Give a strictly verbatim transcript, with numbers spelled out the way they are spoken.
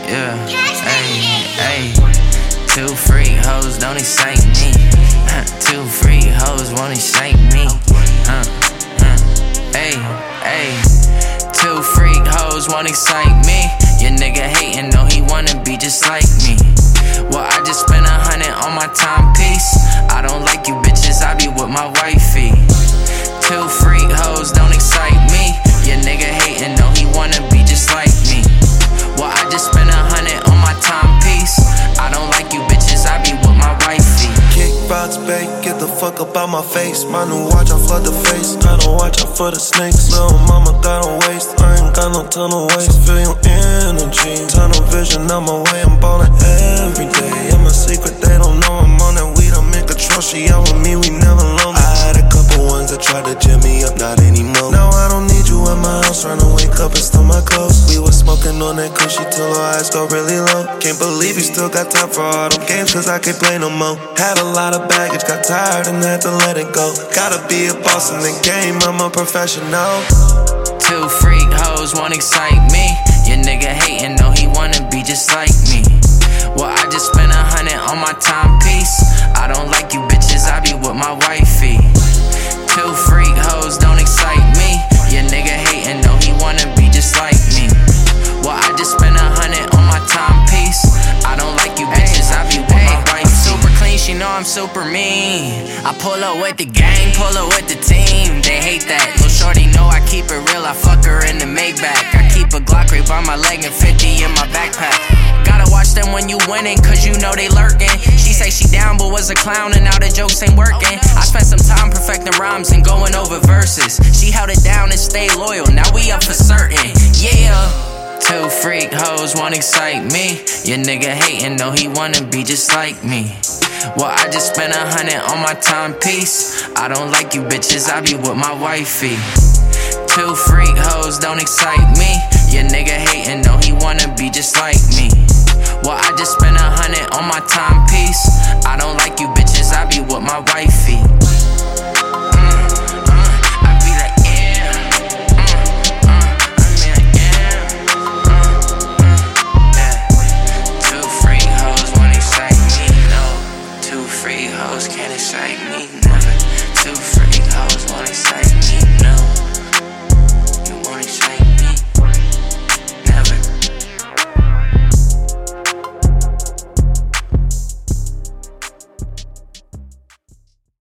Yeah, ayy, ayy. Two freak hoes don't excite me. Huh, two freak hoes won't excite me. Huh, huh, ayy, ayy. Two freak hoes won't excite me. Your nigga hatin', know he wanna be just like me. Well, I just spent a hundred on my timepiece. I don't like you bitches, I be with my wifey. Two freak hoes don't excite me. Your nigga hatin', know he wanna be just like me. Well, I just spent a hundred on my timepiece. I don't like you bitches, I be with my wifey. Kickbox bait, get the fuck up out my face. My new watch, I flood the face. Gotta watch out for the snakes. Little mama got on waste. I ain't got no tunnel waste. I feel your energy. Tunnel vision out my way. I'm ballin' every day. And my secret, they don't know I'm on that weed. I'm in control. She out with me, we never alone. I had a couple ones that tried to jam me up, not anymore. Now I don't need you at my house. Trying to wake up and steal my clothes. We was smoking on that cushy till our eyes go really low. Can't believe you still got time for all them games, cause I can't play no more. Had a lot of baggage, got tired and had to let it go. Gotta be a boss in the game, I'm a professional. Two freak hoes won't excite me. Your nigga hatin', know he wanna be just like me. Well, I just spent a hundred on my timepiece. I don't like you bitches, I be with my wifey. Two freak hoes don't excite me. Your nigga hatin', know he wanna be just like me. Well, I just spent a hundred on my timepiece. I don't like you bitches, I be with my wife. Super clean, she know I'm super mean. I pull up with the gang, pull up with the team. They hate that. Lil' shorty know I keep it real, I fuck her in the Maybach. I keep a Glock right by my leg and fifty in my backpack. Gotta watch them when you winning, cause you know they lurking. She say she down but was a clown and now the jokes ain't working. I spent some time perfecting rhymes and going over verses. She held it down and stayed loyal, now we up for certain. Yeah. Two freak hoes won't excite me. Your nigga hatin', know he wanna be just like me. Well, I just spent a hundred on my timepiece. I don't like you bitches, I be with my wifey. Two freak hoes don't excite me. Your nigga hatin', know he wanna be just like me.